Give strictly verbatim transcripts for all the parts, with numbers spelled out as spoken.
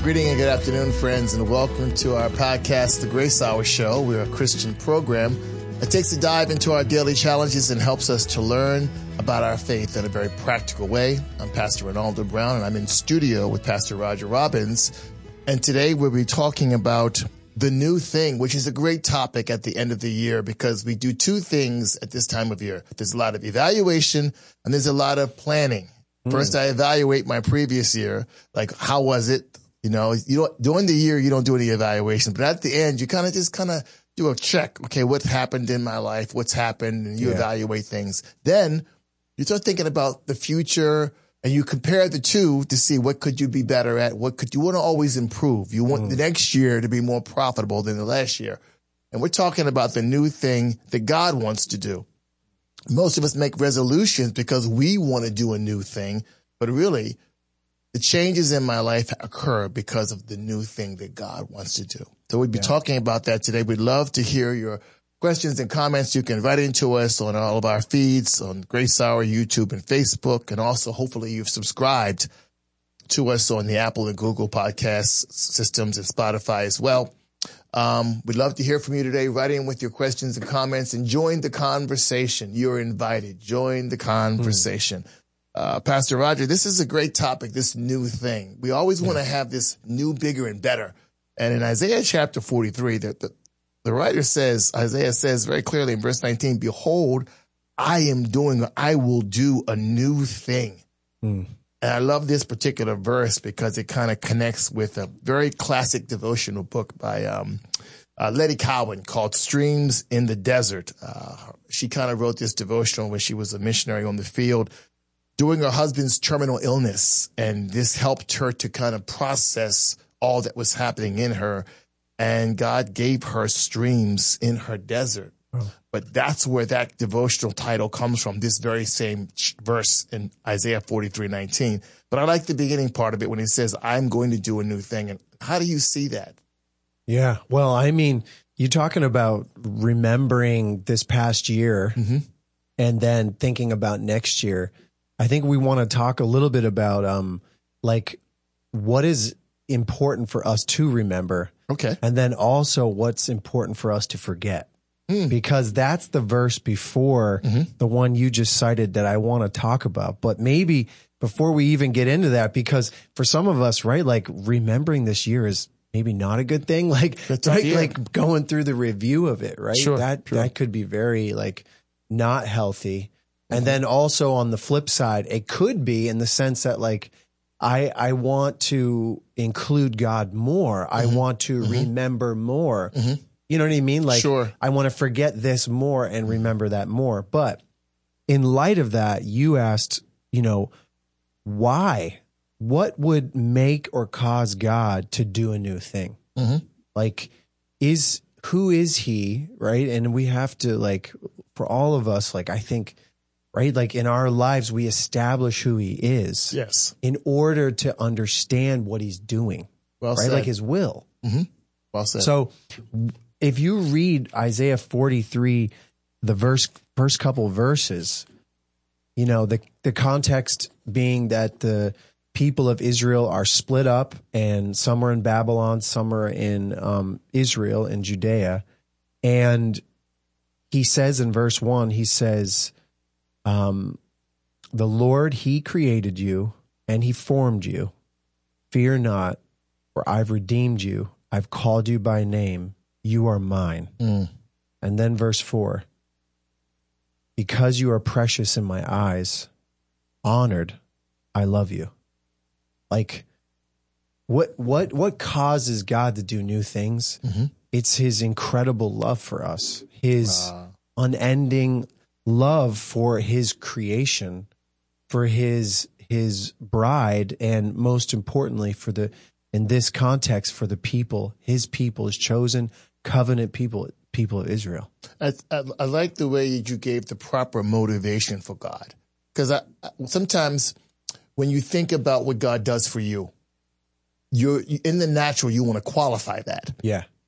Greeting and good afternoon, friends, and welcome to our podcast, The Grace Hour Show. We're a Christian program that takes a dive into our daily challenges and helps us to learn about our faith in a very practical way. I'm Pastor Ronaldo Brown, and I'm in studio with Pastor Roger Robbins. And today we'll be talking about the new thing, which is a great topic at the end of the year because we do two things at this time of year. There's a lot of evaluation and there's a lot of planning. Mm. First, I evaluate my previous year, like how was it? You know, you don't, during the year, you don't do any evaluation, but at the end, you kind of just kind of do a check. Okay, what happened in my life? What's happened? And you yeah. evaluate things. Then you start thinking about the future and you compare the two to see what could you be better at? What could you want to always improve? You want mm. the next year to be more profitable than the last year. And we're talking about the new thing that God wants to do. Most of us make resolutions because we want to do a new thing, but really, the changes in my life occur because of the new thing that God wants to do. So we'll be yeah. talking about that today. We'd love to hear your questions and comments. You can write into us on all of our feeds on Grace Hour, YouTube, and Facebook. And also, hopefully, you've subscribed to us on the Apple and Google podcast systems and Spotify as well. Um, we'd love to hear from you today. Write in with your questions and comments and join the conversation. You're invited. Join the conversation. Mm. Uh, Pastor Roger, this is a great topic, this new thing. We always want to have this new, bigger, and better. And in Isaiah chapter forty-three, the, the, the writer says, Isaiah says very clearly in verse nineteen, behold, I am doing, I will do a new thing. Mm. And I love this particular verse because it kind of connects with a very classic devotional book by um, uh, Letty Cowan called Streams in the Desert. Uh, she kind of wrote this devotional when she was a missionary on the field, during her husband's terminal illness, and this helped her to kind of process all that was happening in her, and God gave her streams in her desert. Oh. But that's where that devotional title comes from, this very same verse in Isaiah forty-three nineteen. But I like the beginning part of it when it says, I'm going to do a new thing. And how do you see that? Yeah, well, I mean, you're talking about remembering this past year mm-hmm. and then thinking about next year. I think we want to talk a little bit about, um, like, what is important for us to remember. Okay. And then also what's important for us to forget. Mm. Because that's the verse before mm-hmm. the one you just cited that I want to talk about. But maybe before we even get into that, because for some of us, right, like remembering this year is maybe not a good thing. Like, right, like going through the review of it, right? Sure, that, sure. that could be very, like, not healthy. And then also on the flip side, it could be in the sense that, like, I I want to include God more. Mm-hmm. I want to mm-hmm. remember more. Mm-hmm. You know what I mean? Like, sure. I want to forget this more and remember that more. But in light of that, you asked, you know, why? What would make or cause God to do a new thing? Mm-hmm. Like, is who is he, right? And we have to, like, for all of us, like, I think, right? Like in our lives, we establish who he is. Yes. In order to understand what he's doing. Well right? said. Like his will. Mm-hmm. Well said. So if you read Isaiah forty-three, the verse, first couple verses, you know, the, the context being that the people of Israel are split up and some are in Babylon, some are in um, Israel and Judea. And he says in verse one, he says, Um, the Lord, he created you and he formed you. Fear not, for I've redeemed you. I've called you by name. You are mine. Mm. And then verse four, because you are precious in my eyes, honored, I love you. Like, what, what, what causes God to do new things? Mm-hmm. It's his incredible love for us, his uh. unending love for his creation, for his his bride, and most importantly, for the in this context, for the people, his people, his chosen covenant people, people of Israel. I, I, I like the way that you gave the proper motivation for God, because I, I, sometimes when you think about what God does for you, you're in the natural, you want to qualify that. Yeah.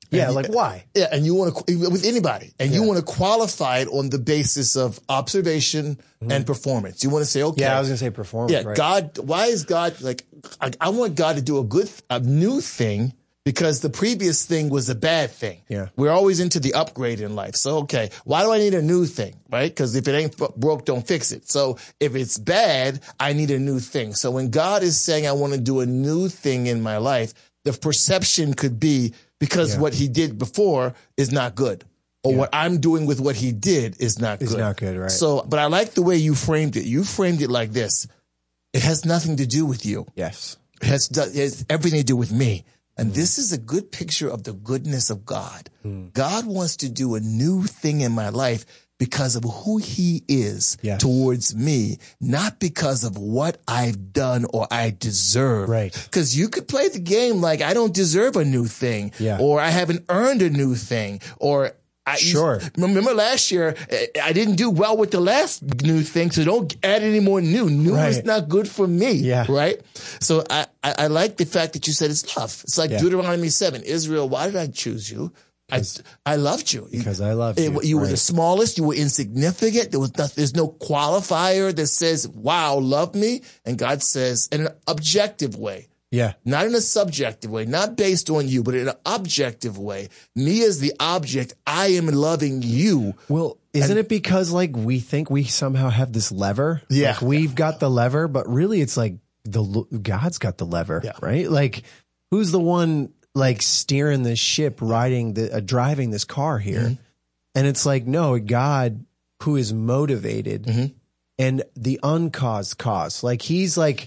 Yeah, and, like why? Yeah, and you want to, with anybody, and you Yeah. want to qualify it on the basis of observation mm-hmm. and performance. You want to say, okay. Yeah, I was going to say performance. Yeah, right. God, why is God, like, I, I want God to do a good, a new thing because the previous thing was a bad thing. Yeah. We're always into the upgrade in life. So, okay, why do I need a new thing, right? Because if it ain't broke, don't fix it. So if it's bad, I need a new thing. So when God is saying I want to do a new thing in my life, the perception could be because Yeah. what he did before is not good. Or Yeah. what I'm doing with what he did is not It's good. not good, right. So, but I like the way you framed it. You framed it like this. It has nothing to do with you. Yes. It has, it has everything to do with me. And this is a good picture of the goodness of God. Mm. God wants to do a new thing in my life because of who he is Yes. towards me, not because of what I've done or I deserve. Right. Because you could play the game like I don't deserve a new thing, Yeah. or I haven't earned a new thing, or I Sure. remember last year I didn't do well with the last new thing, so don't add any more new. New Right. is not good for me. Yeah. Right. So I, I, I like the fact that you said it's love. It's like Yeah. Deuteronomy seven. Israel, why did I choose you? I, I loved you. Because I loved It- you. You were Right. the smallest. You were insignificant. There was no, there's no qualifier that says, wow, love me. And God says in an objective way, Yeah. not in a subjective way, not based on you, but in an objective way. Me as the object, I am loving you. Well, isn't it because like we think we somehow have this lever? Yeah. Like, we've got the lever, but really it's like the God's got the lever, Yeah. right? Like who's the one like steering this ship, riding the uh, driving this car here? Mm-hmm. And it's like, no, God who is motivated Mm-hmm. and the uncaused cause. Like he's like,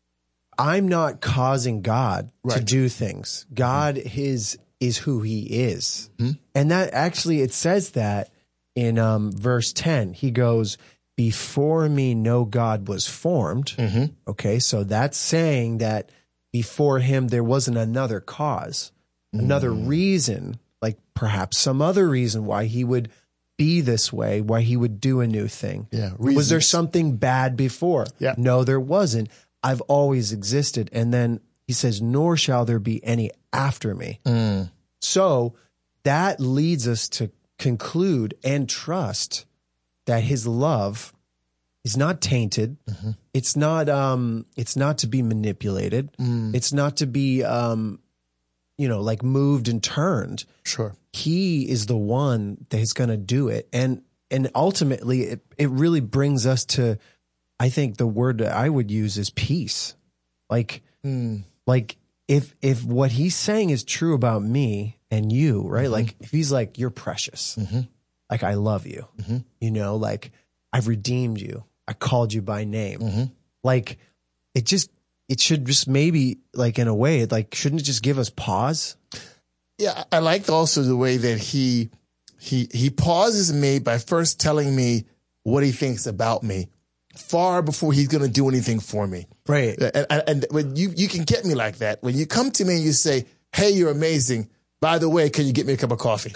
I'm not causing God to Right. do things. God is is who he is. Mm-hmm. And that actually it says that in um, verse ten. He goes, before me no God was formed. Mm-hmm. Okay, so that's saying that before him there wasn't another cause, another reason, like perhaps some other reason why he would be this way, why he would do a new thing. Yeah, Was there reasons. something bad before? Yeah. No, there wasn't. I've always existed. And then he says, nor shall there be any after me. Mm. So that leads us to conclude and trust that his love is not tainted. Mm-hmm. It's not, um, it's not to be manipulated. Mm. It's not to be, um, you know, like moved and turned. Sure. He is the one that is going to do it. And, and ultimately it, it really brings us to, I think the word that I would use is peace. Like, Mm. like if, if what he's saying is true about me and you, right? Mm-hmm. Like if he's like, you're precious, Mm-hmm. like I love you, Mm-hmm. you know, like I've redeemed you. I called you by name. Mm-hmm. Like it just, it should just maybe like in a way, it like, shouldn't it just give us pause? Yeah, I liked also the way that he he he pauses me by first telling me what he thinks about me far before he's going to do anything for me. Right. And, and, and when you you can get me like that, when you come to me and you say, "Hey, you're amazing. By the way, can you get me a cup of coffee?"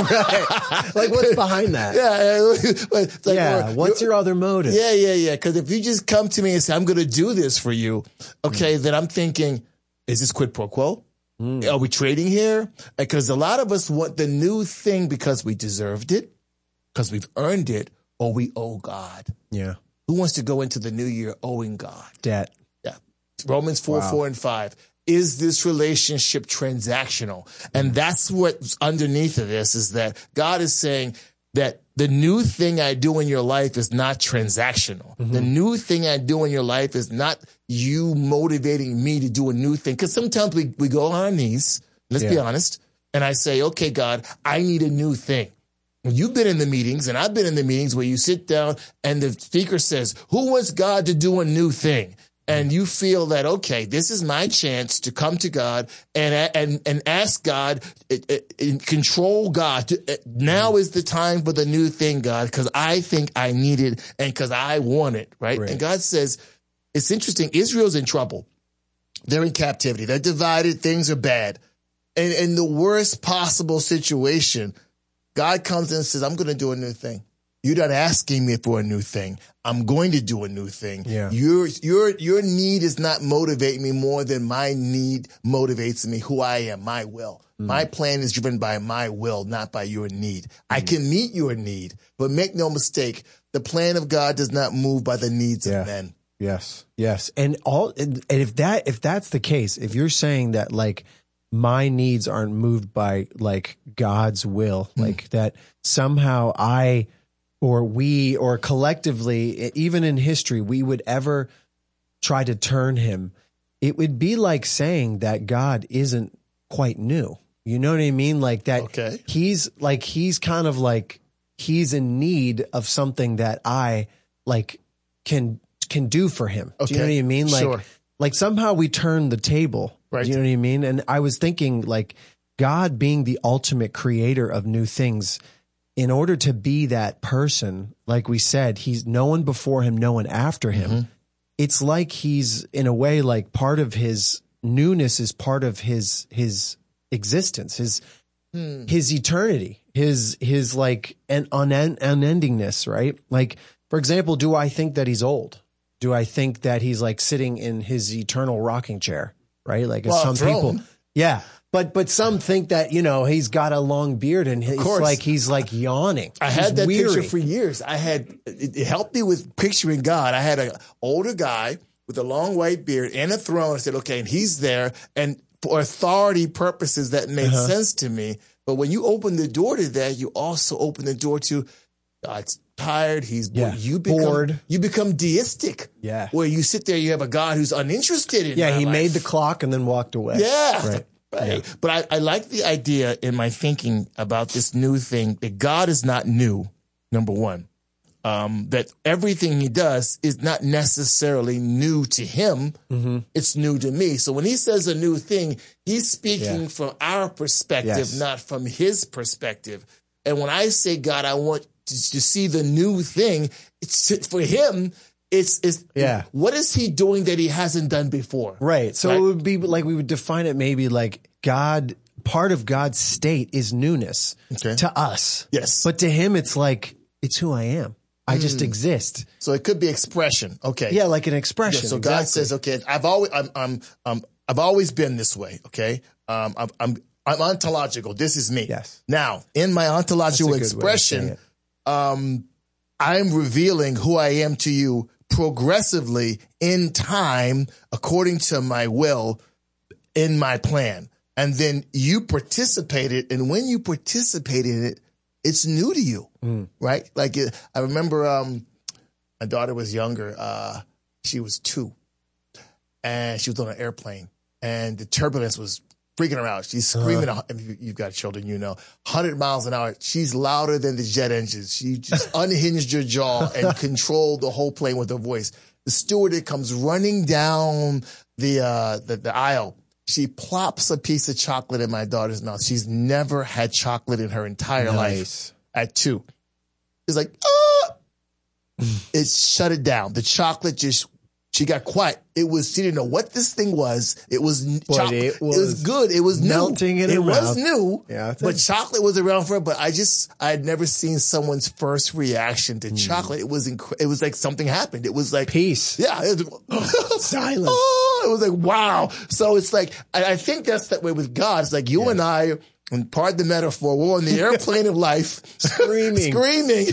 Right. Like what's behind that? Yeah. It's like, Yeah. or, What's your other motive? Yeah, yeah, yeah. Because if you just come to me and say, "I'm going to do this for you," okay, mm. then I'm thinking, is this quid pro quo? Mm. Are we trading here? Because a lot of us want the new thing because we deserved it, because we've earned it, or we owe God. Yeah. Who wants to go into the new year owing God? Debt. Yeah. Romans four, Wow. four, and five. Is this relationship transactional? And that's what's underneath of this is that God is saying that the new thing I do in your life is not transactional. Mm-hmm. The new thing I do in your life is not you motivating me to do a new thing. Because sometimes we, we go on our knees, let's Yeah. be honest, and I say, okay, God, I need a new thing. You've been in the meetings, and I've been in the meetings where you sit down and the speaker says, who wants God to do a new thing? And you feel that, okay, this is my chance to come to God and and and ask God, and control God. Now is the time for the new thing, God, because I think I need it and because I want it, right? Right. And God says, it's interesting, Israel's in trouble. They're in captivity. They're divided. Things are bad. And in the worst possible situation, God comes in and says, I'm going to do a new thing. You're not asking me for a new thing. I'm going to do a new thing. Yeah. Your your your need is not motivating me more than my need motivates me, who I am, my will. Mm. My plan is driven by my will, not by your need. Mm. I can meet your need, but make no mistake, the plan of God does not move by the needs yeah. of men. Yes. Yes. And all and if that if that's the case, if you're saying that like my needs aren't moved by like God's will, mm. like that somehow I or we, or collectively, even in history, we would ever try to turn him, it would be like saying that God isn't quite new. You know what I mean? Like that okay. he's like, he's kind of like, he's in need of something that I like can, can do for him. Okay. Do you know what I mean? Like, sure. like somehow we turn the table. Right. Do you know what I mean? And I was thinking like God being the ultimate creator of new things, in order to be that person, like we said, he's no one before him, no one after him. Mm-hmm. It's like he's in a way like part of his newness is part of his his existence, his hmm. his eternity, his his like an unen- unendingness, right? Like, for example, do I think that he's old? Do I think that he's like sitting in his eternal rocking chair, right? Like, as well, some throne. people, yeah. But but some think that, you know, he's got a long beard and it's like he's like yawning. I he's had that weary. picture for years. I had it, it helped me with picturing God. I had an older guy with a long white beard and a throne. I said, okay, and he's there, and for authority purposes, that made uh-huh. sense to me. But when you open the door to that, you also open the door to God's tired. He's yeah. you become, bored. You become deistic. Yeah, where you sit there, you have a God who's uninterested in. Yeah, he life. made the clock and then walked away. Yeah. Right. Right. Yeah. But I, I like the idea in my thinking about this new thing that God is not new, number one. Um, that everything he does is not necessarily new to him. Mm-hmm. It's new to me. So when he says a new thing, he's speaking yeah. from our perspective, yes. not from his perspective. And when I say, God, I want to, to see the new thing, it's for him. It's, it's, yeah. what is he doing that he hasn't done before? Right. So right? It would be like, we would define it maybe like God, part of God's state is newness okay. to us. Yes. But to him, it's like, it's who I am. I mm. just exist. So it could be expression. Okay. Yeah. Like an expression. Yeah, so exactly. God says, okay, I've always, I'm, I'm, um, I've always been this way. Okay. Um, I'm, I'm, I'm ontological. This is me. Yes. Now in my ontological expression, um, I'm revealing who I am to you progressively in time, according to my will, in my plan. And then you participated. And when you participate in it, it's new to you, mm. right? Like I remember um, my daughter was younger. Uh, she was two. And she was on an airplane. And the turbulence was freaking her out. She's screaming. Uh-huh. If you've got children, you know, one hundred miles an hour. She's louder than the jet engines. She just unhinged her jaw and controlled the whole plane with her voice. The steward comes running down the, uh, the, the aisle. She plops a piece of chocolate in my daughter's mouth. She's never had chocolate in her entire nice. life at two. It's like, ah! It shut it down. The chocolate just, she got quiet. It was, she didn't know what this thing was. It was chocolate. It was, it was good. It was melting new. in her It mouth. was new. Yeah, but chocolate was around for her. But I just, I had never seen someone's first reaction to mm. chocolate. It was, inc- it was like something happened. It was like peace. Yeah. It was, silence. Oh, it was like, wow. So it's like, I, I think that's that way with God. It's like you yeah. and I, and pardon the metaphor, we're on the airplane of life, screaming, screaming,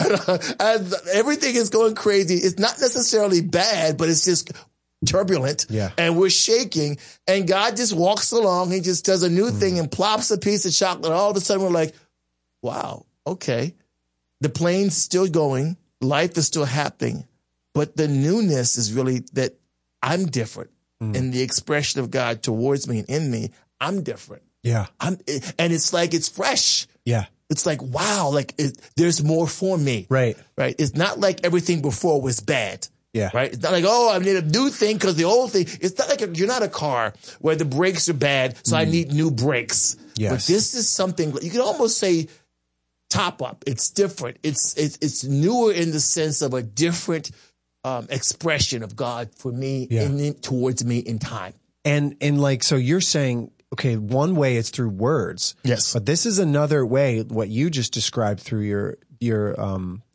and everything is going crazy. It's not necessarily bad, but it's just turbulent. Yeah. And we're shaking, and God just walks along. He just does a new mm. thing and plops a piece of chocolate. All of a sudden, we're like, wow, okay. The plane's still going. Life is still happening. But the newness is really that I'm different. Mm. In the expression of God towards me and in me, I'm different. Yeah. I'm, and it's like, it's fresh. Yeah. It's like, wow, like it, there's more for me. Right. Right. It's not like everything before was bad. Yeah. Right. It's not like, oh, I need a new thing because the old thing, it's not like a, you're not a car where the brakes are bad. So mm. I need new brakes. Yes. But this is something you can almost say top up. It's different. It's, it's, it's newer in the sense of a different um, expression of God for me yeah. and towards me in time. And, and like, so you're saying, okay, one way it's through words. Yes. But this is another way, what you just described through your, your, um,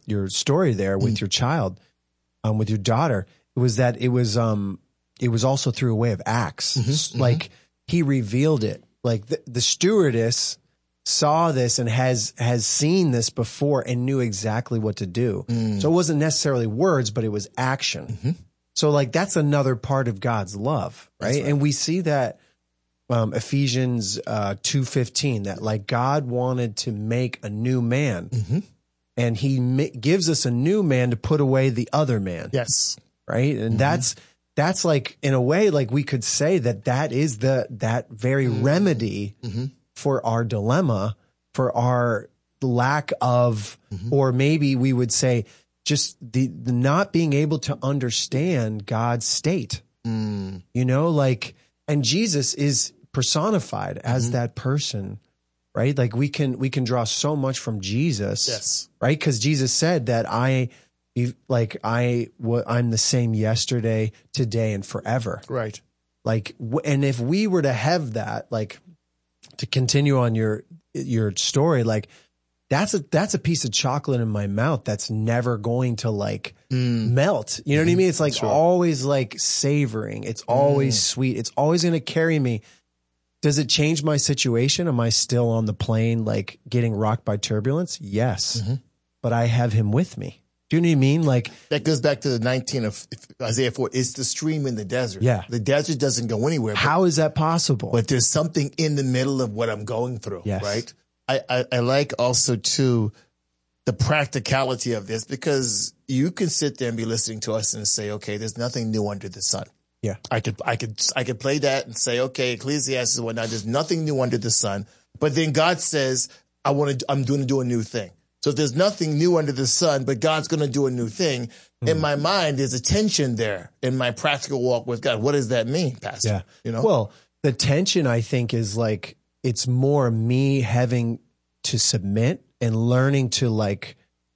your story there with Mm. your child, um, with your daughter, it was that it was um it was also through a way of acts. Mhm, Like he revealed it. Like the, the stewardess saw this and has has seen this before and knew exactly what to do. Mm. So it wasn't necessarily words, but it was action. Mhm. So like that's another part of God's love, right? That's right. And we see that um, Ephesians uh, two fifteen, that like God wanted to make a new man, Mhm. and He ma- gives us a new man to put away the other man, Yes. right? And that's that's like in a way, like we could say that that is the that very remedy Mhm. for our dilemma, for our lack of, Mhm. or maybe we would say just the, the not being able to understand God's state, Mm. you know, like, and Jesus is personified as Mhm. that person, right? Like we can, we can draw so much from Jesus, Yes. right? Cause Jesus said that I, like I, what I'm the same yesterday, today, and forever. Right. Like, w- and if we were to have that, like, to continue on your your story, like that's a that's a piece of chocolate in my mouth that's never going to like Mm. melt. You know what I mean? It's like Sure. always like savoring. It's always Mm. sweet. It's always going to carry me. Does it change my situation? Am I still on the plane, like getting rocked by turbulence? Yes, Mhm. but I have Him with me. Do you know what I mean? Like, That goes back to the nineteen of Isaiah four. It's the stream in the desert. Yeah. The desert doesn't go anywhere. But, how is that possible? but there's something in the middle of what I'm going through. Yes. Right. I, I, I like also too the practicality of this, because you can sit there and be listening to us and say, okay, there's nothing new under the sun. Yeah. I could, I could, I could play that and say, okay, Ecclesiastes and whatnot, there's nothing new under the sun. But then God says, I want to, I'm going to do a new thing. So if there's nothing new under the sun, but God's going to do a new thing, Mm. in my mind, there's a tension there in my practical walk with God. What does that mean, Pastor? Yeah. You know? Well, the tension, I think, is like, it's more me having to submit and learning to like,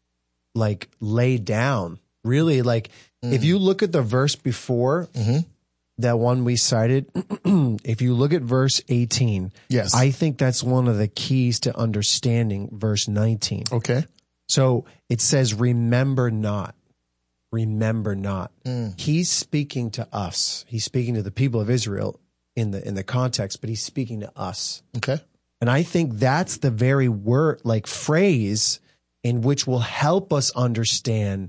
like lay down. Really, like if you look at the verse before Mhm. that one we cited, if you look at verse eighteen, Yes. I think that's one of the keys to understanding verse nineteen. Okay. So it says, remember not, remember not. Mm. He's speaking to us. He's speaking to the people of Israel in the, in the context, but he's speaking to us. Okay. And I think that's the very word, like phrase in which will help us understand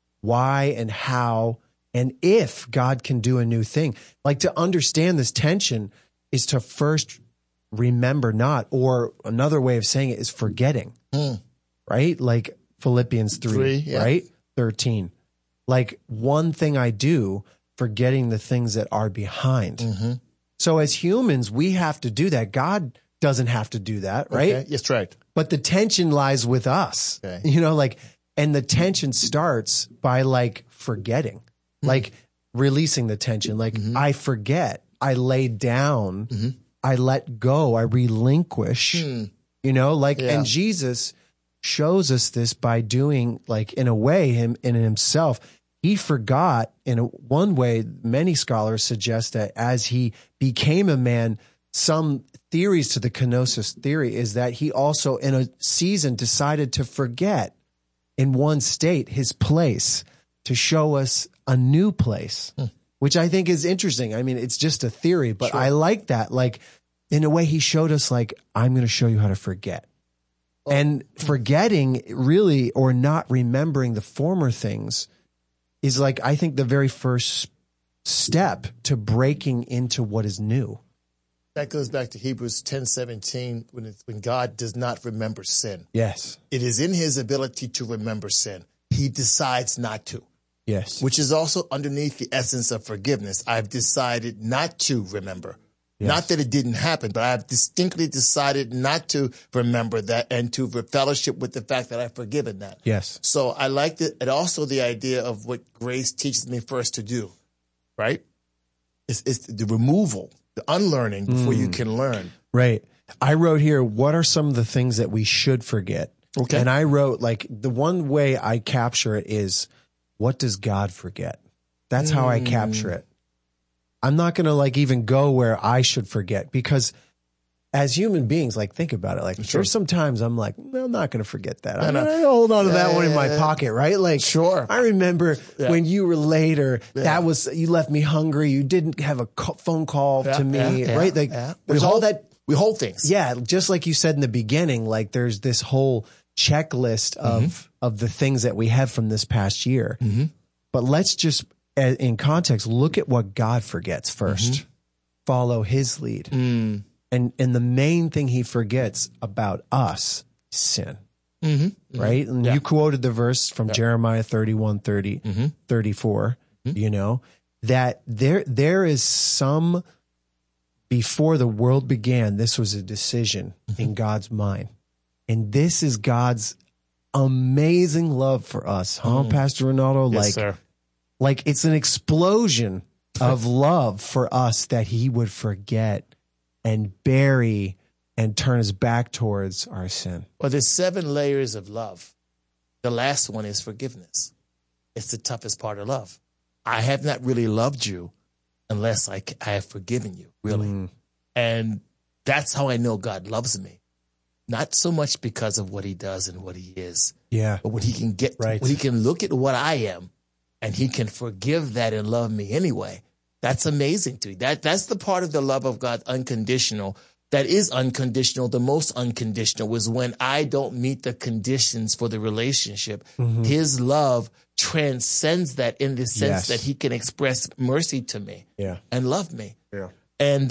why and how and if God can do a new thing. Like to understand this tension is to first remember not, or another way of saying it is forgetting. Mm. Right? Like Philippians three, Three, yeah. right? thirteen. Like one thing I do, forgetting the things that are behind. Mm-hmm. So as humans, we have to do that. God doesn't have to do that, right? Okay. Yes, right. But the tension lies with us, Okay. you know, like, and the tension starts by like forgetting, Mm-hmm. like releasing the tension. Like I forget, I lay down, Mm-hmm. I let go, I relinquish, Hmm. you know, like, Yeah. and Jesus shows us this by doing like, in a way, him in himself, he forgot in a, one way, many scholars suggest that as he became a man, some theories to the kenosis theory is that he also in a season decided to forget in one state his place to show us a new place, Hmm. which I think is interesting. I mean, it's just a theory, but Sure. I like that. Like in a way he showed us like, I'm going to show you how to forget. And forgetting really, or not remembering the former things is like, I think the very first step to breaking into what is new. That goes back to Hebrews ten seventeen, when it's, when God does not remember sin. Yes. It is in his ability to remember sin. He decides not to, Yes. which is also underneath the essence of forgiveness. I've decided not to remember. Yes. Not that it didn't happen, but I've distinctly decided not to remember that and to fellowship with the fact that I've forgiven that. Yes. So I like it. And also the idea of what grace teaches me first to do, right? It's, it's the removal, the unlearning before you can learn. Right. I wrote here, what are some of the things that we should forget? Okay. And I wrote like the one way I capture it is, what does God forget? That's how I capture it. I'm not going to like even go where I should forget, because as human beings, like think about it. Like Sure. there's sometimes I'm like, well, I'm not going to forget that. I'm no. going to hold on to that Yeah, one in yeah, my yeah. pocket, right? Like, Sure. I remember Yeah. when you were later, Yeah. that was, you left me hungry. You didn't have a co- phone call Yeah, to me, yeah, yeah, right? Like yeah. We there's all hold that. We hold things. Yeah. Just like you said in the beginning, like there's this whole checklist of, Mm-hmm. of the things that we have from this past year. Mm-hmm. But let's just, uh, in context, look at what God forgets first. Mm-hmm. Follow his lead. Mm. And and the main thing he forgets about us is sin. Mm-hmm. Right? And Yeah. you quoted the verse from Jeremiah thirty-one, thirty, Mm-hmm. thirty-four, you know, that there there is some, before the world began, this was a decision Mm-hmm. in God's mind. And this is God's amazing love for us, huh, Pastor Ronaldo? Mm. Yes, like, sir. like it's an explosion of love for us that he would forget and bury and turn his back towards our sin. Well, there's seven layers of love. The last one is forgiveness. It's the toughest part of love. I have not really loved you unless I, I have forgiven you, really. Mm. And that's how I know God loves me. Not so much because of what he does and what he is, Yeah. but when he can get, Right. when he can look at what I am and he can forgive that and love me anyway. That's amazing to me. That, that's the part of the love of God, unconditional. That is unconditional. The most unconditional was when I don't meet the conditions for the relationship. Mm-hmm. His love transcends that in the sense Yes. that he can express mercy to me Yeah. and love me. Yeah. And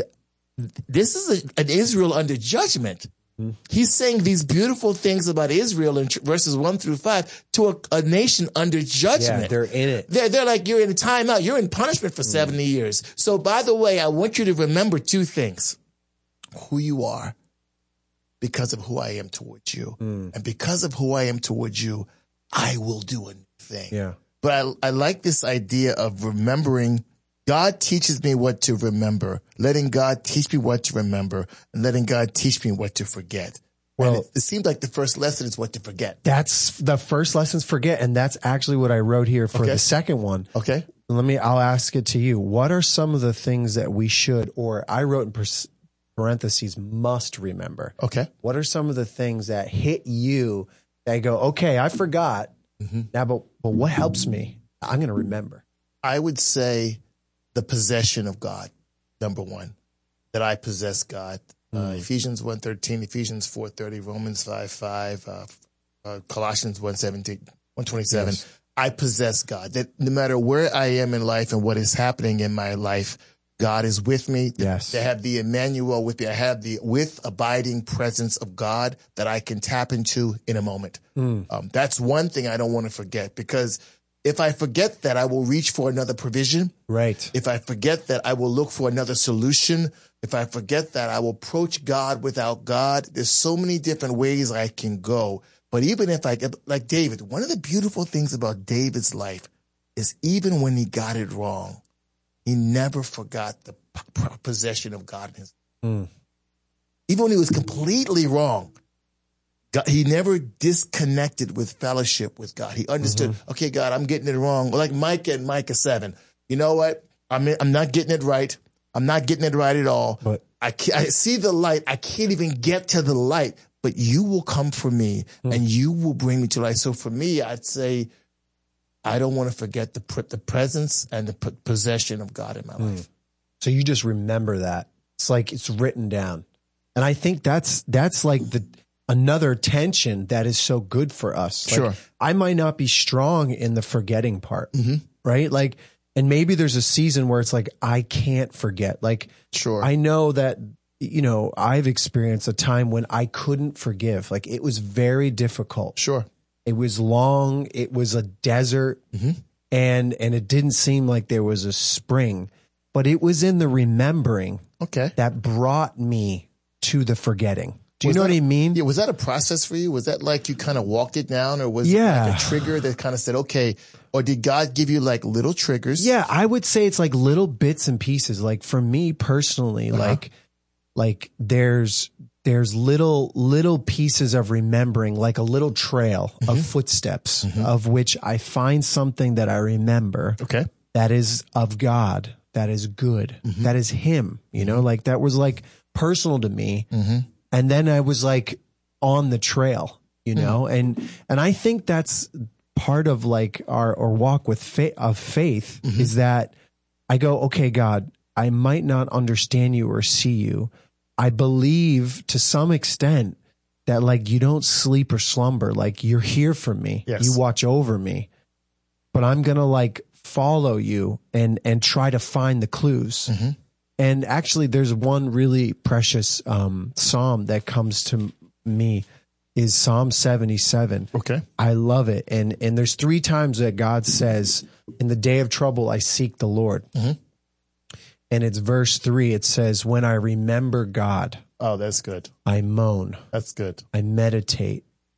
this is a, an Israel under judgment. He's saying these beautiful things about Israel in verses one through five to a, a nation under judgment. Yeah, they're in it. They're, they're like, you're in a timeout. You're in punishment for seventy years. So by the way, I want you to remember two things. Who you are because of who I am towards you. And because of who I am towards you, I will do a new thing. Yeah. But I, I like this idea of remembering. God teaches me what to remember, letting God teach me what to remember, and letting God teach me what to forget. Well, it, it seems like the first lesson is what to forget. That's the first lessons forget. And that's actually what I wrote here for Okay. the second one. Okay. Let me, I'll ask it to you. What are some of the things that we should, or I wrote in pers- parentheses, must remember? Okay. What are some of the things that hit you that go, okay, I forgot. Mm-hmm. Now, but, but what helps me? I'm going to remember. I would say the possession of God, number one, that I possess God. Uh, Ephesians one thirteen, Ephesians four thirty, Romans five five, uh, uh, Colossians one seventeen, one twenty-seven. Yes. I possess God. That no matter where I am in life and what is happening in my life, God is with me. Yes. To have the Emmanuel with me. I have the with abiding presence of God that I can tap into in a moment. Mm. Um, that's one thing I don't want to forget, because if I forget that, I will reach for another provision. Right. If I forget that, I will look for another solution. If I forget that, I will approach God without God. There's so many different ways I can go. But even if I get, like David, one of the beautiful things about David's life is even when he got it wrong, he never forgot the p- possession of God in his life. Mm. Even when he was completely wrong, God, he never disconnected with fellowship with God. He understood, Mm-hmm. okay, God, I'm getting it wrong. Like Micah and Micah seven. You know what? I'm I'm not getting it right. I'm not getting it right at all. But I, can't, I see the light. I can't even get to the light, but you will come for me Mm. and you will bring me to light. So for me, I'd say I don't want to forget the pr- the presence and the p- possession of God in my Mm. life. so you just remember that. It's like it's written down. And I think that's that's like the another tension that is so good for us. Like, Sure. I might not be strong in the forgetting part, Mm-hmm. right? Like, and maybe there's a season where it's like, I can't forget. Like, Sure. I know that, you know, I've experienced a time when I couldn't forgive. Like, it was very difficult. Sure. It was long. It was a desert, Mm-hmm. and and it didn't seem like there was a spring, but it was in the remembering Okay. that brought me to the forgetting. Do you Was know that- what I mean? Yeah, was that a process for you? Was that like you kind of walked it down, or was Yeah. it like a trigger that kind of said, okay, or did God give you like little triggers? Yeah, I would say it's like little bits and pieces. Like for me personally, Uh-huh. like like there's there's little little pieces of remembering, like a little trail Mm-hmm. of footsteps of which I find something that I remember Okay. that is of God, that is good, Mm-hmm. that is Him. You know, like that was like personal to me. Mm-hmm. And then I was like on the trail, you know, mm. and, and I think that's part of like our, our walk with faith of faith mm-hmm. is that I go, okay, God, I might not understand you or see you. I believe to some extent that like you don't sleep or slumber, like you're here for me. Yes. You watch over me, but I'm going to like follow you and, and try to find the clues. Mm-hmm. And actually there's one really precious um, Psalm that comes to me is Psalm seventy-seven. Okay. I love it. And, and there's three times that God says, in the day of trouble, I seek the Lord. Mm-hmm. And it's verse three. It says, when I remember God. Oh, that's good. I moan. That's good. I meditate.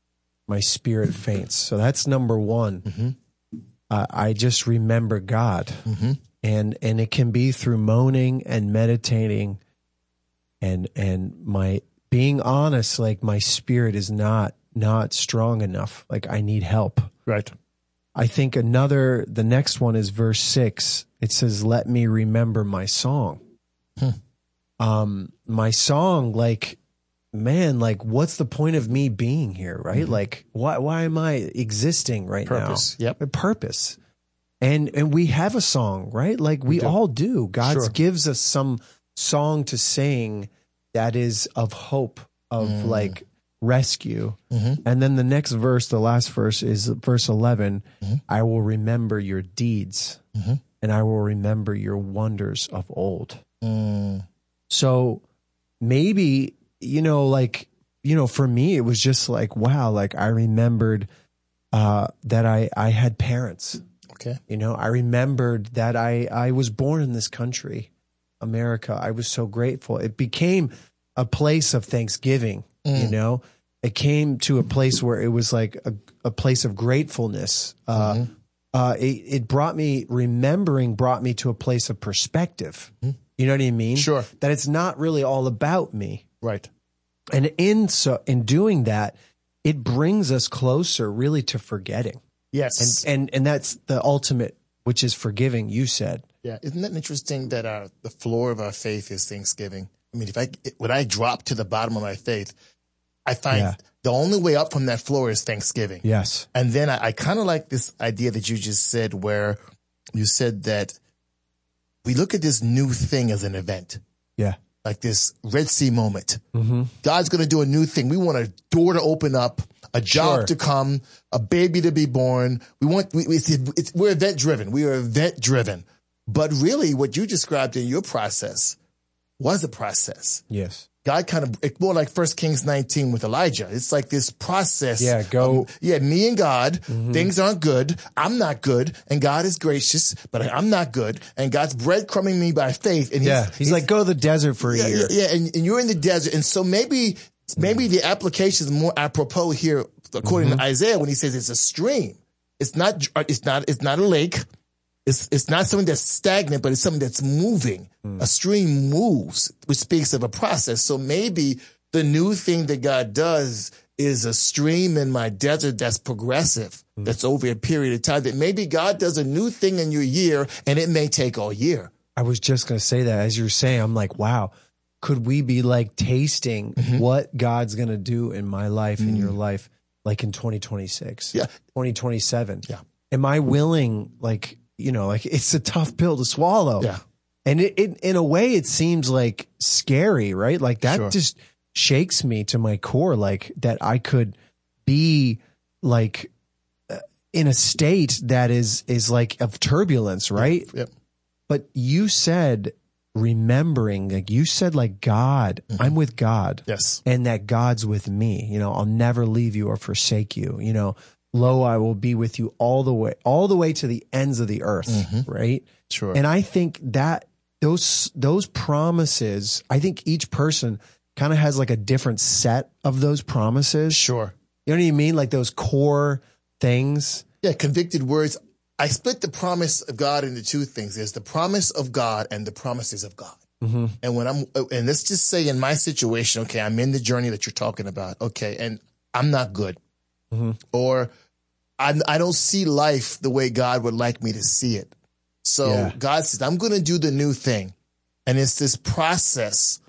My spirit faints. So that's number one. Mm-hmm. Uh, I just remember God. Mm-hmm. And, and it can be through moaning and meditating and, and my being honest, like my spirit is not, not strong enough. Like I need help. Right. I think another, the next one is verse six. It says, let me remember my song. Hmm. Um, my song, like, man, like, what's the point of me being here, right? Mm-hmm. Like, why, why am I existing right purpose. now? Yep. A purpose. And, and we have a song, right? Like we, we do. all do. God Sure. gives us some song to sing that is of hope, of mm. like rescue. Mm-hmm. And then the next verse, the last verse is verse eleven. Mm-hmm. I will remember your deeds mm-hmm. and I will remember your wonders of old. Mm. So maybe, you know, like, you know, for me, it was just like, wow, like I remembered uh, that I, I had parents. Okay. You know, I remembered that I, I was born in this country, America. I was so grateful. It became a place of thanksgiving, mm. you know. It came to a place where it was like a, a place of gratefulness. Uh, mm-hmm. uh, it, it brought me, remembering brought me to a place of perspective. Mm. You know what I mean? Sure. That it's not really all about me. Right. And in so in doing that, it brings us closer really to forgetting. Yes. And and and that's the ultimate, which is forgiving, you said. Yeah. Isn't that interesting that our the floor of our faith is Thanksgiving? I mean, if I when I drop to the bottom of my faith, I find yeah. the only way up from that floor is Thanksgiving. Yes. And then I, I kind of like this idea that you just said, where you said that we look at this new thing as an event. Yeah. Like this Red Sea moment. Mm-hmm. God's going to do a new thing. We want a door to open up, a job sure. to come, a baby to be born. We want, we, it's, it's, we're event driven. We are event driven. But really what you described in your process was a process. Yes. God kind of, it's more like First Kings nineteen with Elijah. It's like this process. Yeah, go. Um, yeah, me and God, mm-hmm. things aren't good. I'm not good. And God is gracious, but I'm not good. And God's breadcrumbing me by faith. And he's, yeah, he's, he's like, go to the desert for a yeah, year. Yeah, yeah and, and you're in the desert. And so maybe, maybe the application is more apropos here, according mm-hmm. to Isaiah, when he says it's a stream. It's not, it's not, it's not a lake. It's, it's not something that's stagnant, but it's something that's moving. Mm. A stream moves, which speaks of a process. So maybe the new thing that God does is a stream in my desert that's progressive, mm. that's over a period of time, that maybe God does a new thing in your year and it may take all year. I was just going to say that as you're saying, I'm like, wow, could we be like tasting mm-hmm. what God's going to do in my life, mm. in your life, like in twenty twenty-six, yeah, twenty twenty-seven? Yeah. Am I willing, like, you know, like it's a tough pill to swallow. Yeah. And it, it in a way, it seems like scary, right? Like that sure. just shakes me to my core, like that I could be like uh, in a state that is, is like of turbulence, right? Yep. Yep. But you said remembering, like you said, like God, mm-hmm. I'm with God. Yes. And that God's with me. You know, I'll never leave you or forsake you, you know. Lo, I will be with you all the way, all the way to the ends of the earth, mm-hmm. right? Sure. And I think that those those promises, I think each person kind of has like a different set of those promises. Sure. You know what I mean? Like those core things. Yeah, convicted words. I split the promise of God into two things. There's the promise of God and the promises of God. Mm-hmm. And when I'm, and let's just say in my situation, okay, I'm in the journey that you're talking about. Okay. And I'm not good. Mm-hmm. Or I, I don't see life the way God would like me to see it. So yeah. God says, I'm going to do the new thing. And it's this process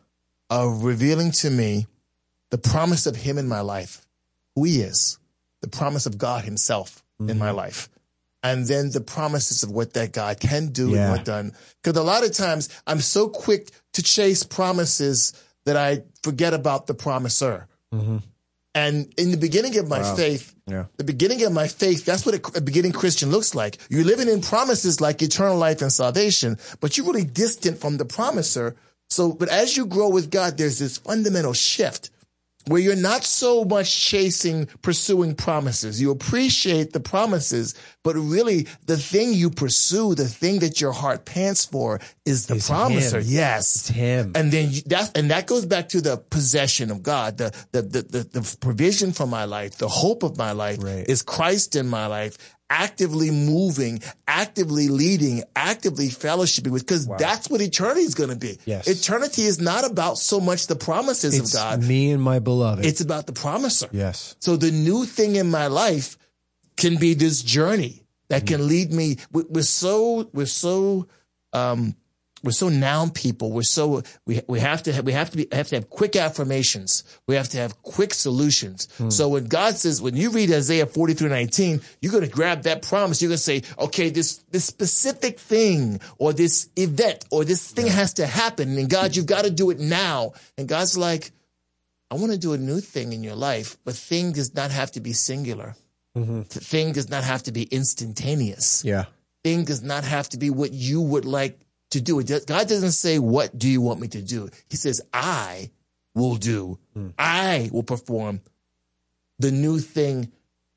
of revealing to me the promise of him in my life, who he is, the promise of God himself mm-hmm. in my life. And then the promises of what that God can do yeah. and what done. Because a lot of times I'm so quick to chase promises that I forget about the promiser. Mm-hmm. And in the beginning of my wow. faith, yeah. the beginning of my faith, that's what a, a beginning Christian looks like. You're living in promises like eternal life and salvation, but you're really distant from the promiser. So, but as you grow with God, there's this fundamental shift where you're not so much chasing, pursuing promises. You appreciate the promises, but really the thing you pursue, the thing that your heart pants for is the it's promiser. Him. Yes. It's him. And then you, that, and that goes back to the possession of God, the, the, the, the, the provision for my life, the hope of my life right. is Christ in my life. Actively moving, actively leading, actively fellowshipping with, because wow. that's what eternity is going to be. Yes. Eternity is not about so much the promises it's of God. Me and my beloved. It's about the promiser. Yes. So the new thing in my life can be this journey that mm. can lead me. We're so, we're so, um, we're so noun people. We're so, we, we have to have, we have to be, have to have quick affirmations. We have to have quick solutions. Hmm. So when God says, when you read Isaiah forty-three nineteen, you're going to grab that promise. You're going to say, okay, this, this specific thing or this event or this thing yeah. has to happen. And God, you've got to do it now. And God's like, I want to do a new thing in your life, but thing does not have to be singular. Mm-hmm. Thing does not have to be instantaneous. Yeah. Thing does not have to be what you would like to do it. God doesn't say, what do you want me to do? He says, I will do. Mm. I will perform the new thing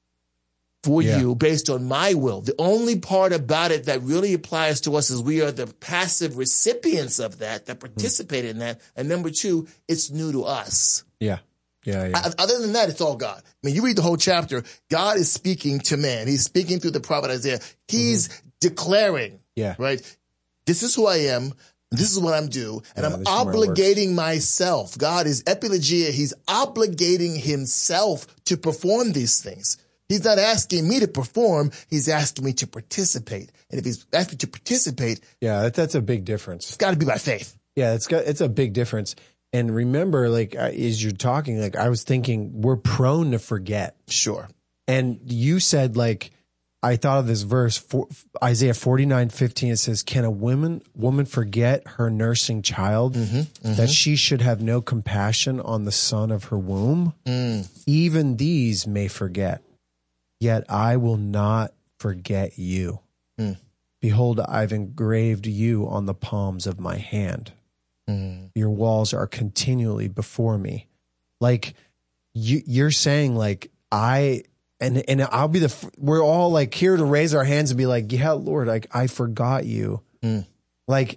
for yeah. you based on my will. The only part about it that really applies to us is we are the passive recipients of that, that participate mm. in that. And number two, it's new to us. Yeah. Yeah, yeah. Other than that, it's all God. I mean, you read the whole chapter, God is speaking to man. He's speaking through the prophet Isaiah. He's mm-hmm. declaring, yeah. right? This is who I am. This is what I'm due. And yeah, I'm obligating myself. God is epilogia. He's obligating himself to perform these things. He's not asking me to perform. He's asking me to participate. And if he's asking me to participate. Yeah, that, that's a big difference. It's got to be by faith. Yeah, it's got, it's a big difference. And remember, like, as you're talking, like, I was thinking we're prone to forget. Sure. And you said, like, I thought of this verse, for, Isaiah forty-nine fifteen. It says, can a woman woman forget her nursing child, mm-hmm, mm-hmm. that she should have no compassion on the son of her womb? Mm. Even these may forget, yet I will not forget you. Mm. Behold, I've engraved you on the palms of my hand. Mm. Your walls are continually before me. Like, you, you're saying, like, I... And and I'll be the, we're all like here to raise our hands and be like, yeah, Lord, like I forgot you. Mm. Like,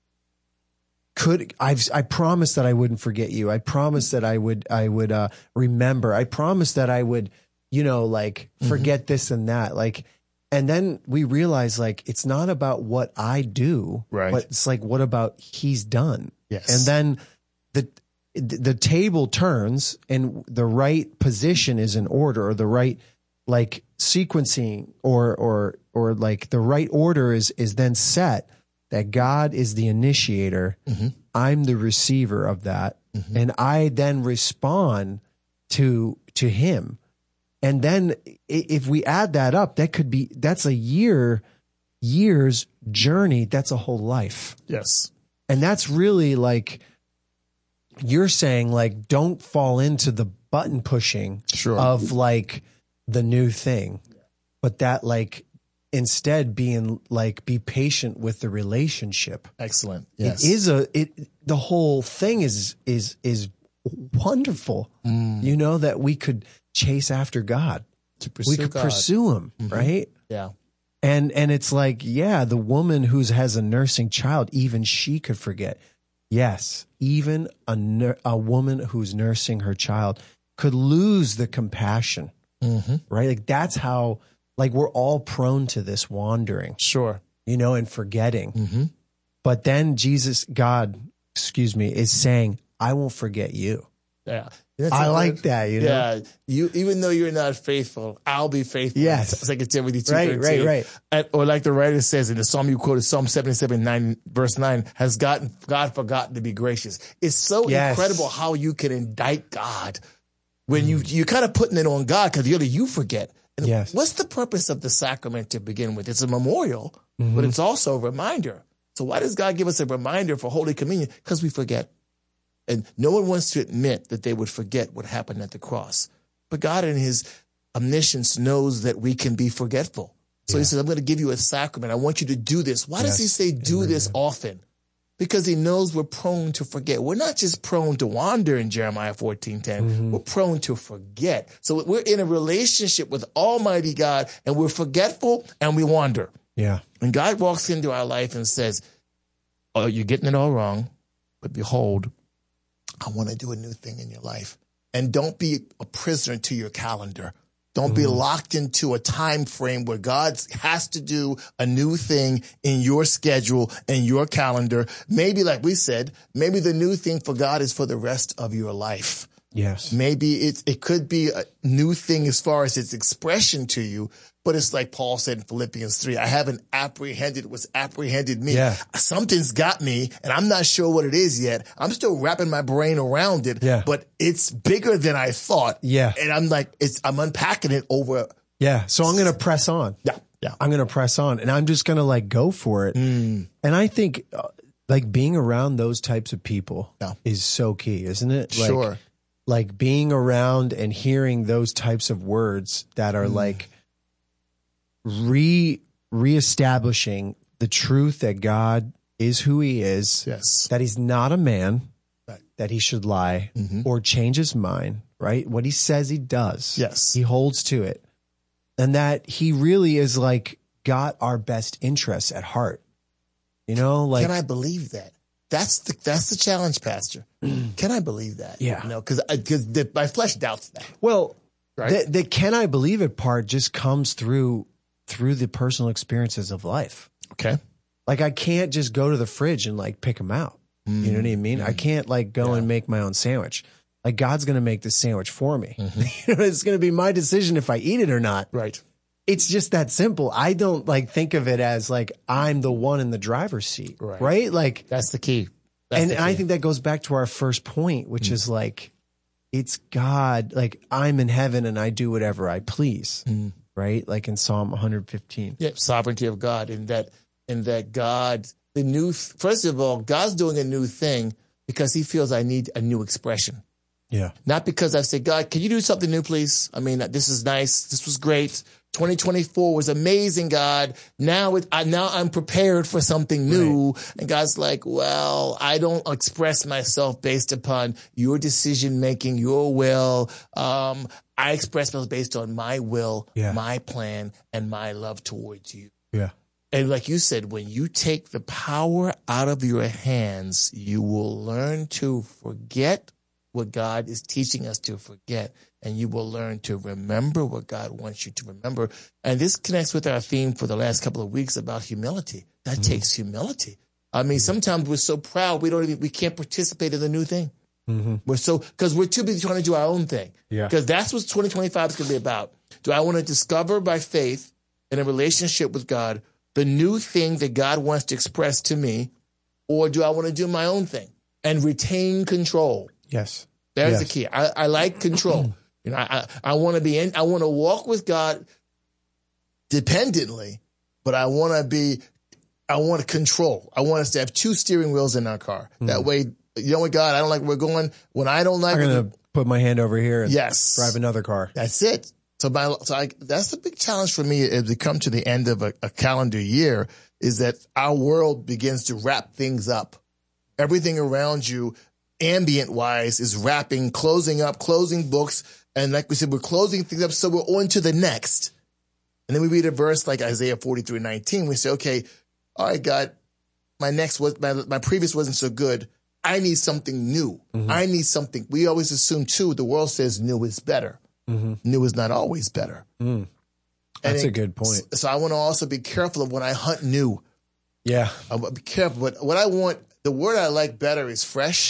could I've, I promised that I wouldn't forget you. I promised that I would, I would, uh, remember. I promised that I would, you know, like forget mm-hmm. this and that. Like, and then we realize like, it's not about what I do, right? But it's like, what about he's done? Yes. And then the, the table turns and the right position is in order, or the right, like sequencing or, or, or like the right order is, is then set, that God is the initiator. Mm-hmm. I'm the receiver of that. Mm-hmm. And I then respond to, to him. And then if we add that up, that could be, that's a year, years journey. That's a whole life. Yes. And that's really like, you're saying, like, don't fall into the button pushing sure. of like the new thing, but that like instead being like, be patient with the relationship. Excellent. Yes. It is a, it, the whole thing is, is, is wonderful. Mm. You know, that we could chase after God. To pursue we could God. pursue him. Mm-hmm. Right. Yeah. And, and it's like, yeah, the woman who has a nursing child, even she could forget. Yes, even a nur- a woman who's nursing her child could lose the compassion, mm-hmm. right? Like that's how, like we're all prone to this wandering. Sure. You know, and forgetting. Mm-hmm. But then Jesus, God, excuse me, is saying, I won't forget you. Yeah. That's I a like good- that, you know? Yeah, you even though you're not faithful, I'll be faithful. Yes. Second Timothy two Right, right, right. And, or like the writer says in the Psalm you quoted, Psalm seventy-seven, nine, verse nine, has God, God forgotten to be gracious. It's so Yes. incredible how you can indict God when you, you're kind of putting it on God because really you forget. And Yes. what's the purpose of the sacrament to begin with? It's a memorial, Mm-hmm. but it's also a reminder. So why does God give us a reminder for Holy Communion? Because we forget. And no one wants to admit that they would forget what happened at the cross. But God in his omniscience knows that we can be forgetful. So Yeah. he says, I'm going to give you a sacrament. I want you to do this. Why does Yes. he say do Amen. this often? Because he knows we're prone to forget. We're not just prone to wander in Jeremiah fourteen ten. Mm-hmm. We're prone to forget. So we're in a relationship with Almighty God and we're forgetful and we wander. Yeah. And God walks into our life and says, oh, you're getting it all wrong. But behold, I want to do a new thing in your life. And don't be a prisoner to your calendar. Don't be locked into a time frame where God has to do a new thing in your schedule and your calendar. Maybe, like we said, maybe the new thing for God is for the rest of your life. Yes. Maybe it, it could be a new thing as far as its expression to you, but it's like Paul said in Philippians three, I haven't apprehended what's apprehended me. Yeah. Something's got me and I'm not sure what it is yet. I'm still wrapping my brain around it, Yeah. but it's bigger than I thought. Yeah. And I'm like, it's, I'm unpacking it over. Yeah. So I'm going to press on. Yeah. Yeah. I'm going to press on and I'm just going to like go for it. Mm. And I think uh, like being around those types of people Yeah. is so key, isn't it? Like, Sure. Like being around and hearing those types of words that are Mm. like re reestablishing the truth that God is who he is, Yes. that he's not a man, Right. that he should lie Mhm. or change his mind, right? What he says he does. Yes. He holds to it. And that he really is like got our best interests at heart. You know, like Can I believe that? That's the, that's the challenge, Pastor. Can I believe that? Yeah. You know, cause, cause the, my flesh doubts that. well, Right. the, the can I believe it part just comes through through the personal experiences of life. Okay. Like I can't just go to the fridge and like pick them out. You know what I mean? I can't like go and make my own sandwich. Like God's going to make this sandwich for me. You know, it's going to be my decision if I eat it or not. Right. It's just that simple. I don't like think of it as like I'm the one in the driver's seat, Right. right? Like, That's the key. That's and the I key. think that goes back to our first point, which is like, it's God, like I'm in heaven and I do whatever I please, right? Like in Psalm one fifteen. Yeah, sovereignty of God, in that, in that God, the new, first of all, God's doing a new thing because he feels I need a new expression. Yeah. Not because I say, God, can you do something new, please? I mean, this is nice. This was great. twenty twenty-four was amazing, God. Now it, I, now I'm prepared for something new. Right. And God's like, well, I don't express myself based upon your decision making, your will. Um, I express myself based on my will, Yeah. my plan, and my love towards you. Yeah. And like you said, when you take the power out of your hands, you will learn to forget what God is teaching us to forget, and you will learn to remember what God wants you to remember. And this connects with our theme for the last couple of weeks about humility. That mm-hmm. takes humility. I mean, sometimes we're so proud we don't even, we can't participate in the new thing. Mm-hmm. We're so, because we're too busy trying to do our own thing. Yeah. Because that's what twenty twenty-five is going to be about. Do I want to discover by faith in a relationship with God the new thing that God wants to express to me, or do I want to do my own thing and retain control? Yes. There's yes. the key. I, I like control. You know, I, I, I want to be in, I want to walk with God dependently, but I want to be, I want to control. I want us to have two steering wheels in our car. Mm. That way, you know what, God, I don't like where we're going. When I don't like I'm going to put my hand over here and yes. drive another car. That's it. So my, so I, that's the big challenge for me as we come to the end of a, a calendar year, is that our world begins to wrap things up. Everything around you, ambient wise, is wrapping, closing up, closing books. And like we said, we're closing things up. So we're on to the next. And then we read a verse like Isaiah forty-three nineteen. We say, okay, all right, God, my next was, my, my previous wasn't so good. I need something new. Mm-hmm. I need something. We always assume too, the world says new is better. Mm-hmm. New is not always better. Mm. That's it, a good point. So I want to also be careful of when I hunt new. Yeah. I want to be careful. But what I want, the word I like better is fresh.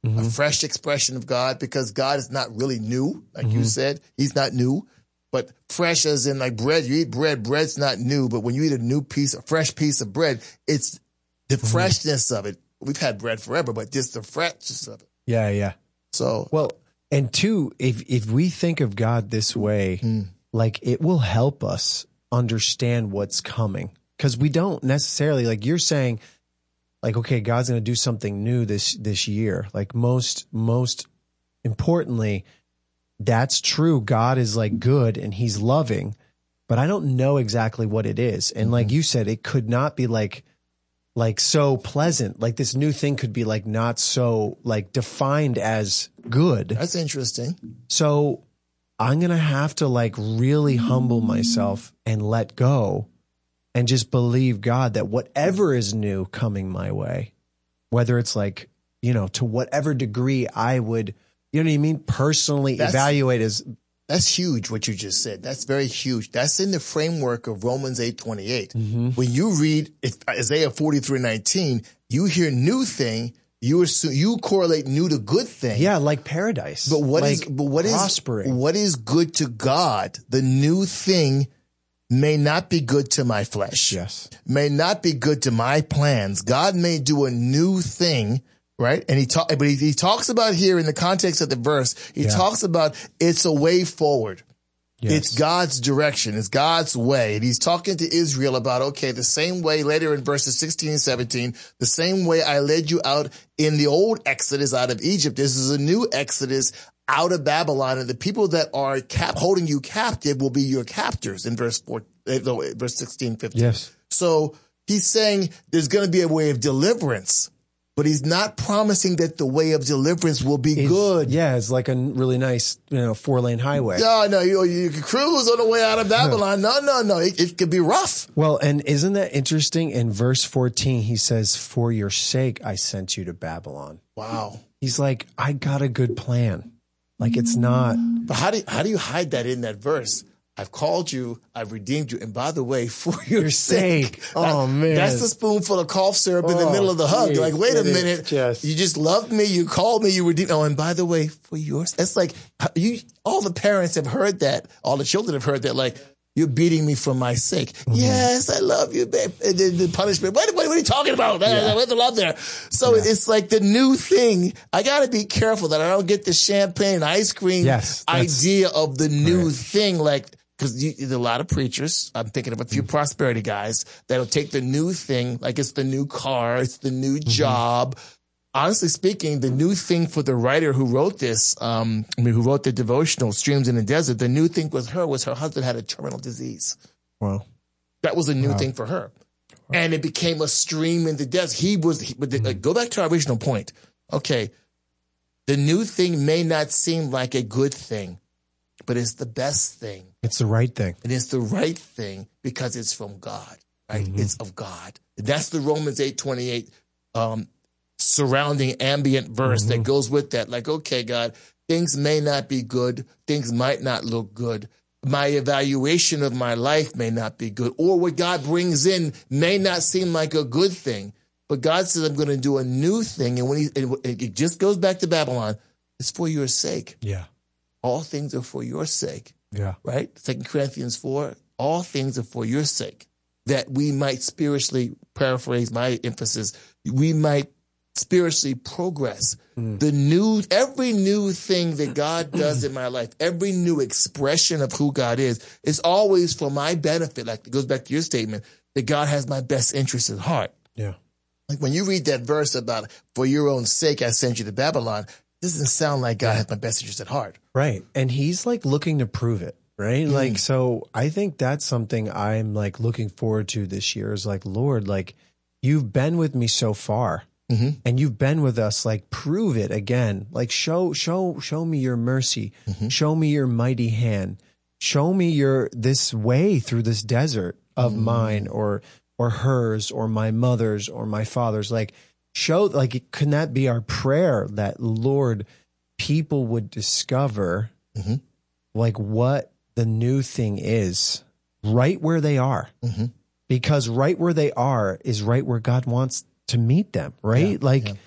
mm-hmm. a fresh expression of God, because God is not really new, like mm-hmm. you said. He's not new, but fresh as in like bread. You eat bread, bread's not new, but when you eat a new piece, a fresh piece of bread, it's the mm-hmm. freshness of it. We've had bread forever, but just the freshness of it. Yeah, yeah. So, well, and two, if if we think of God this way, mm. like it will help us understand what's coming, because we don't necessarily, like you're saying, like, okay, God's going to do something new this this year. Like most most importantly, that's true. God is like good and he's loving, but I don't know exactly what it is. And mm-hmm. like you said, it could not be like like so pleasant. Like this new thing could be like not so like defined as good. That's interesting. So I'm going to have to like really humble myself and let go and just believe God that whatever is new coming my way, whether it's like, you know, to whatever degree I would, you know what I mean, personally that's, evaluate as. That's huge what you just said. That's very huge. That's in the framework of Romans eight twenty-eight. Mm-hmm. When you read Isaiah forty-three nineteen, you hear new thing, you assume, you correlate new to good thing. Yeah, like paradise. But what like is but what prospering. is what is good to God? The new thing may not be good to my flesh. Yes. May not be good to my plans. God may do a new thing. Right. And he talk, but he, he talks about here in the context of the verse, he yeah. talks about it's a way forward. Yes. It's God's direction. It's God's way. And he's talking to Israel about, okay, the same way later in verses sixteen and seventeen, the same way I led you out in the old Exodus out of Egypt. This is a new Exodus out of Babylon. And the people that are cap- holding you captive will be your captors in verse four, verse sixteen, fifteen. Yes. So he's saying there's going to be a way of deliverance. But he's not promising that the way of deliverance will be it's, good. Yeah, it's like a really nice, you know, four lane highway. No, no, you, you can cruise on the way out of Babylon. No, no, no, it, it could be rough. Well, and isn't that interesting? In verse fourteen, he says, "For your sake, I sent you to Babylon." Wow. He's like, I got a good plan. Like it's not. But how do you, how do you hide that in that verse? I've called you, I've redeemed you, and by the way, for your, your sake. sake. Oh, man. That's the spoonful of cough syrup in oh, the middle of the hug. Geez, like, wait a minute. Just... You just loved me, you called me, you redeemed. Oh, and by the way, for yours. That's like, you. all the parents have heard that. All the children have heard that. Like, you're beating me for my sake. Mm-hmm. Yes, I love you, babe. And then the punishment. Wait, wait, what are you talking about? Yeah. Where's the love there? So yeah. it's like the new thing. I got to be careful that I don't get the champagne and ice cream yes, idea of the new right. thing. Like, because there's a lot of preachers, I'm thinking of a few mm-hmm. prosperity guys, that'll take the new thing, like it's the new car, it's the new mm-hmm. job. Honestly speaking, the new thing for the writer who wrote this, um, I mean, who wrote the devotional, Streams in the Desert, the new thing with her was her husband had a terminal disease. Wow. That was a new wow. thing for her. Wow. And it became a stream in the desert. He was, he, but the, mm-hmm. uh, go back to our original point. Okay. The new thing may not seem like a good thing, but it's the best thing. It's the right thing. And it's the right thing because it's from God, right? Mm-hmm. It's of God. That's the Romans eight twenty-eight um, surrounding ambient verse mm-hmm. that goes with that. Like, okay, God, things may not be good. Things might not look good. My evaluation of my life may not be good. Or what God brings in may not seem like a good thing. But God says, I'm going to do a new thing. And when he, it just goes back to Babylon, it's for your sake. Yeah. All things are for your sake. Yeah. Right? Second Corinthians four, all things are for your sake. That we might spiritually, paraphrase my emphasis, we might spiritually progress. Mm. The new, every new thing that God does in my life, every new expression of who God is, is always for my benefit. Like it goes back to your statement that God has my best interest at heart. Yeah. Like when you read that verse about, for your own sake, I sent you to Babylon, doesn't sound like God has my best interest at heart. Right. And he's like looking to prove it, right? Mm. Like, so I think that's something I'm like looking forward to this year is like, Lord, like you've been with me so far mm-hmm. and you've been with us, like prove it again. Like show, show, show me your mercy. Mm-hmm. Show me your mighty hand. Show me your, this way through this desert of mm. mine or, or hers or my mother's or my father's. Like, show, like, can that be our prayer that, Lord, people would discover, mm-hmm. like, what the new thing is right where they are? Mm-hmm. Because right where they are is right where God wants to meet them, right? Yeah, like, yeah.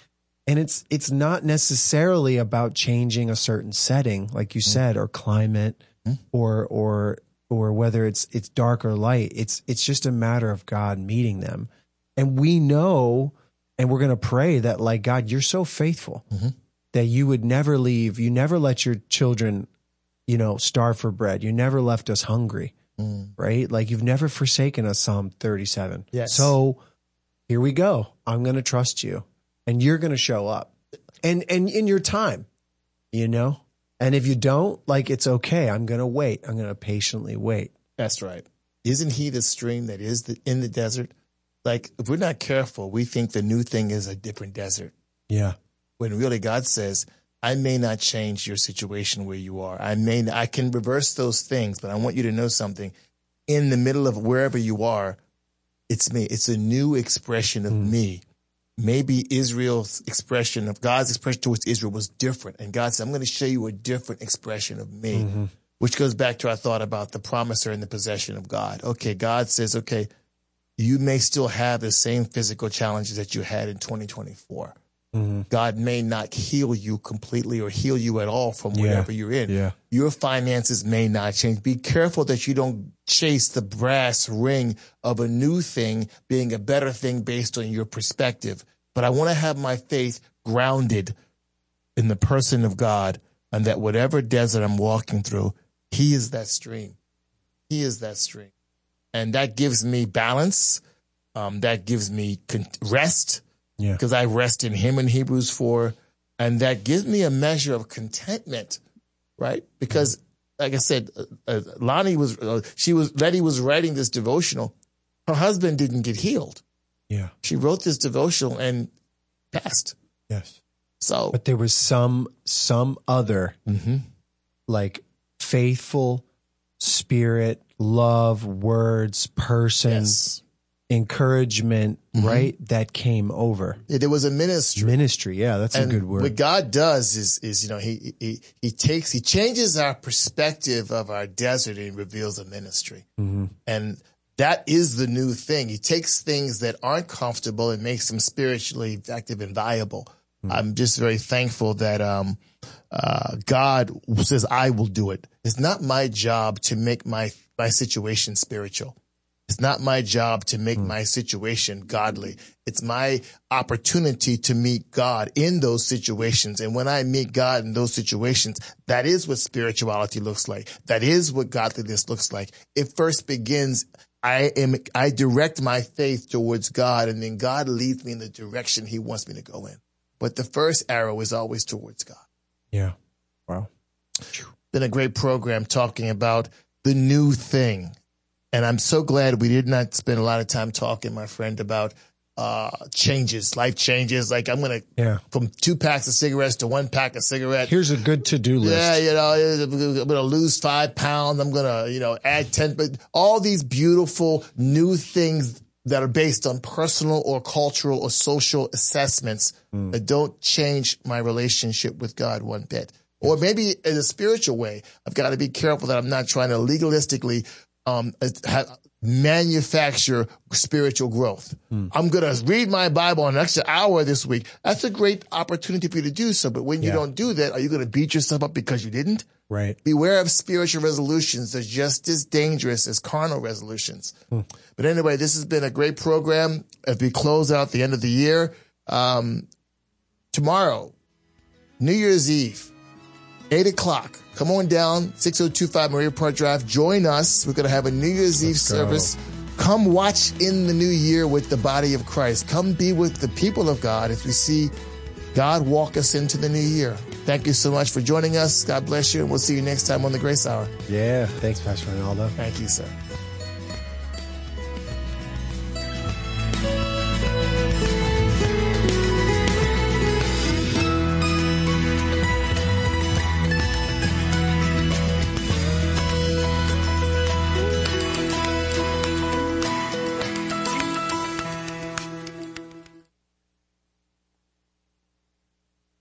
And it's it's not necessarily about changing a certain setting, like you said, or climate, Mm. or or or whether it's it's dark or light. It's it's just a matter of God meeting them. And we know, and we're going to pray that, like, God, you're so faithful Mm-hmm. that you would never leave. You never let your children, you know, starve for bread. You never left us hungry, Mm. right? Like, you've never forsaken us, Psalm thirty-seven. Yes. So here we go. I'm going to trust you, and you're going to show up, and and in your time, you know. And if you don't, like, it's okay. I'm going to wait. I'm going to patiently wait. That's right. Isn't he the stream that is the, in the desert? Like, if we're not careful, we think the new thing is a different desert. Yeah. When really God says, I may not change your situation where you are. I may, I can reverse those things, but I want you to know something. In the middle of wherever you are, it's me. It's a new expression of mm. me. Maybe Israel's expression of God's expression towards Israel was different. And God said, I'm going to show you a different expression of me, mm-hmm. which goes back to our thought about the promiser and the possession of God. Okay, God says, okay, you may still have the same physical challenges that you had in twenty twenty-four. Mm-hmm. God may not heal you completely or heal you at all from whatever yeah. you're in. Yeah. Your finances may not change. Be careful that you don't chase the brass ring of a new thing being a better thing based on your perspective. But I want to have my faith grounded in the person of God, and that whatever desert I'm walking through, he is that stream. He is that stream. And that gives me balance. Um, that gives me con- rest. Yeah. Because I rest in him in Hebrews four. And that gives me a measure of contentment, right? Because, like I said, uh, uh, Lonnie was, uh, she was, Letty was writing this devotional. Her husband didn't get healed. Yeah. She wrote this devotional and passed. Yes. So, but there was some, some other, mm-hmm. like, faithful spirit, love, words, person, yes. encouragement, mm-hmm. right? That came over. Yeah, there was a ministry. Ministry, yeah, that's and a good word. What God does is, is you know, he, he he takes, he changes our perspective of our desert and reveals a ministry. Mm-hmm. And that is the new thing. He takes things that aren't comfortable and makes them spiritually effective and viable. Mm-hmm. I'm just very thankful that um, uh, God says, I will do it. It's not my job to make my, my situation spiritual. It's not my job to make mm. my situation godly. It's my opportunity to meet God in those situations. And when I meet God in those situations, that is what spirituality looks like. That is what godliness looks like. It first begins, I am, I direct my faith towards God, and then God leads me in the direction he wants me to go in. But the first arrow is always towards God. Yeah. Wow. Been a great program talking about the new thing. And I'm so glad we did not spend a lot of time talking, my friend, about uh, changes, life changes. Like, I'm going to, yeah. from two packs of cigarettes to one pack of cigarettes. Here's a good to-do list. Yeah, you know, I'm going to lose five pounds. I'm going to, you know, add ten. But all these beautiful new things that are based on personal or cultural or social assessments mm. that don't change my relationship with God one bit. Or maybe in a spiritual way, I've got to be careful that I'm not trying to legalistically Um, manufacture spiritual growth. Hmm. I'm going to read my Bible an extra hour this week. That's a great opportunity for you to do so. But when you yeah. don't do that, are you going to beat yourself up because you didn't? Right. Beware of spiritual resolutions. They're just as dangerous as carnal resolutions. Hmm. But anyway, this has been a great program as we close out the end of the year. Um, tomorrow, New Year's Eve, eight o'clock. Come on down, six oh two five Maria Park Drive. Join us. We're going to have a New Year's Eve Let's service. Go. Come watch in the new year with the body of Christ. Come be with the people of God as we see God walk us into the new year. Thank you so much for joining us. God bless you, and we'll see you next time on The Grace Hour. Yeah. Thanks, Pastor Ronaldo. Thank you, sir.